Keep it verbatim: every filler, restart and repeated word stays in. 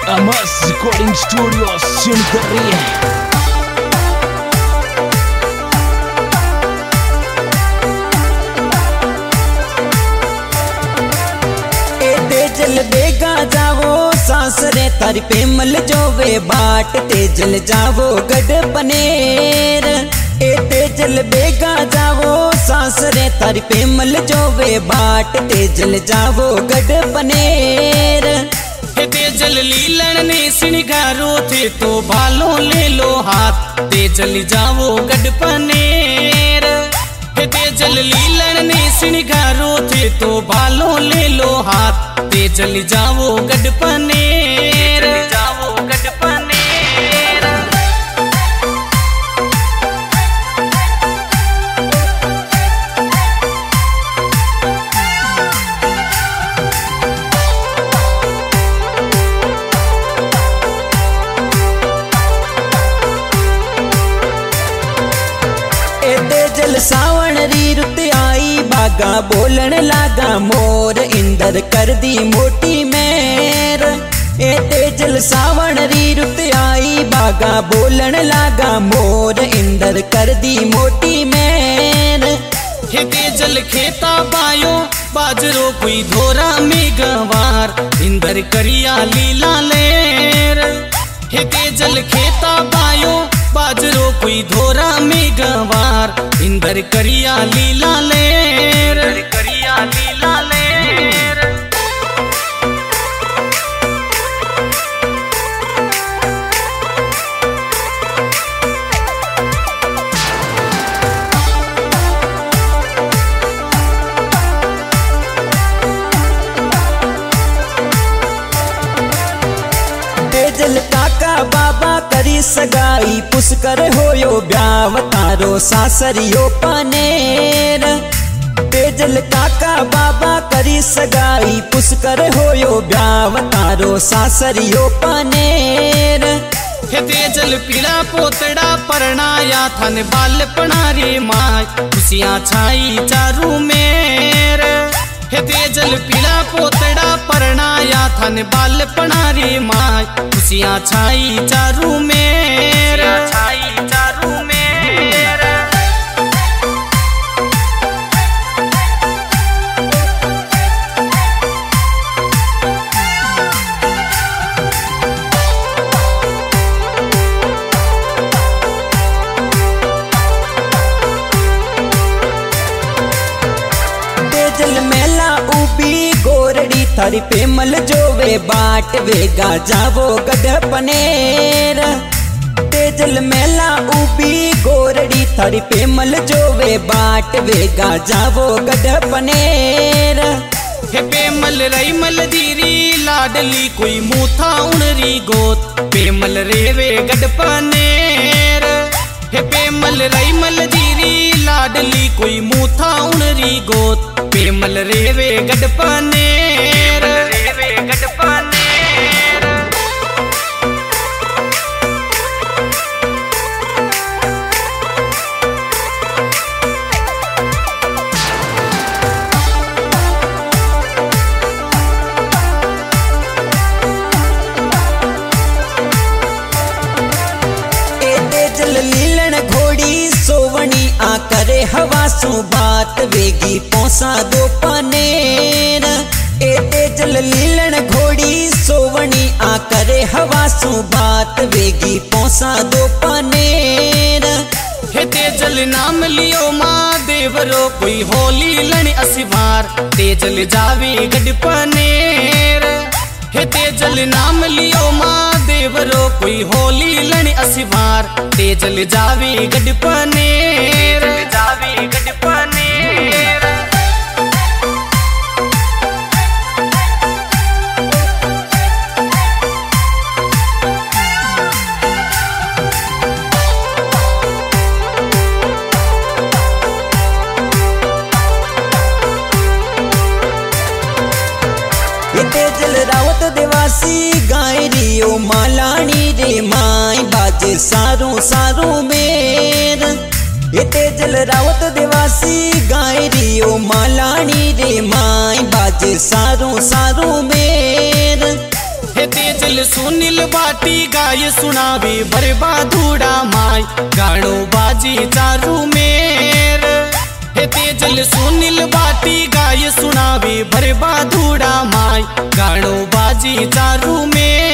Amas Recording Studios Sunterriya. Tejal बेगा जावो सासरे तारी पेमल जोवे बाट तेजल जावो गढ़ पनेर। ए तेजल बेगा जावो सासरे तारी पेमल जोवे बाट तेजल जावो गढ़ पनेर। तेजल लीलन ने सिणगारो थे तो भालो ले लो हाथ तेजल जावो गढ़ पनेर। तेजल लीलन ने सिणगारो थे तो भालो ले लो हाथ तेजल जावो गढ़ पनेर। जावो गढ़ पनेर। तेजल सावण री रुत आई बागा बोलन लागा मोर इंदर कर दी मोटी मेर। ए तेजल सावण री रुत आई बागा बोलन लागा मोर इंदर कर दी मोटी मेर। हे तेजल खेता बायो बाजरो कोई धोरा में गवार इंदर करिया लीला लेर। हे तेजल खेता बायो बाजरो कोई धोरा में गवार इंदर करिया लीला लेर। करिया लीला लेर। तेजल काका बाबा करी सगाई पुष्कर होयो ब्याव तारो सासरियो पनेर। तेजल काका बाबा करी सगाई पुष्कर होयो ब्याव तारो सासरियो पनेर। हे तेजल पीड़ा पोतड़ा परणाया थन बाल पणारे माय खुशियां छाई चारू मेर। हे तेजल पीड़ा पोतड़ा परणाया थन बाल पणारे माय खुशियां छाई चारू मेर। छाई चारू मेर। तेजल मेला उबी गोरड़ी थारी पेमल जोवे बाट वेगा जावो गढ़ पनेर। तेजल मेला उबी गोरड़ी थारी पेमल जोवे बाट वेगा जावो गढ़ पनेर। हे पेमल रई मल दीरी लाडली कोई मूथा उणरी गोत पेमल रेवे गढ़ पनेर। हे पेमल रई मल दीरी लाडली कोई मूथा उणरी गोत पेमल रेवे गढ़ पनेर। रेवे गढ़ पनेर। तेजल लीलन घोड़ी सोवणी आ करे हवा सु बात वेगी पौसा दो पनेर। ए तेजल लीलन घोड़ी सोवणी आ करे हवा सु बात वेगी पौसा दो पनेर। हे तेजल नाम लियो माँ देवरो कोई होली लन असिवार तेजल जावे गढ़ पनेर। हे तेजल नाम लियो माँ देवरो कोई होली लन असिवार तेजल जावे गढ़ पनेर। जावे गढ़ पनेर। तेजल रावत देवासी गाय रियो मालानी रे माई बाजे सारू सारू मेर। ये तेजल रावत देवासी गाय रियो मालानी रे माई बाजे सारू सारू मेर। हे तेजल सुनील बाटी गाय सुनावे बरबाधुड़ा माय गाणो बाजी चारू मेर। हे तेजल सुनील बाटी गाय सुनावे बरबाधुड़ा माय गाणो बाजी चारू मेर।